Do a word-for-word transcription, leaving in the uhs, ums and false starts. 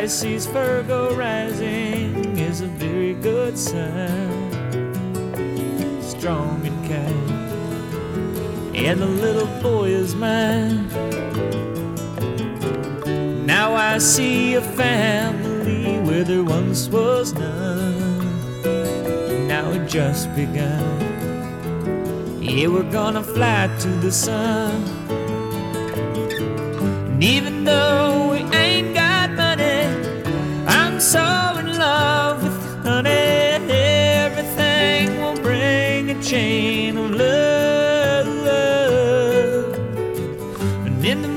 Everybody sees Virgo rising is a very good sign. Strong and kind, and the little boy is mine. Now I see a family where there once was none. Now it just begun. Yeah, we're gonna fly to the sun. And even though we ain't got money, I'm so in love with honey. Everything will bring a chain of love. And in the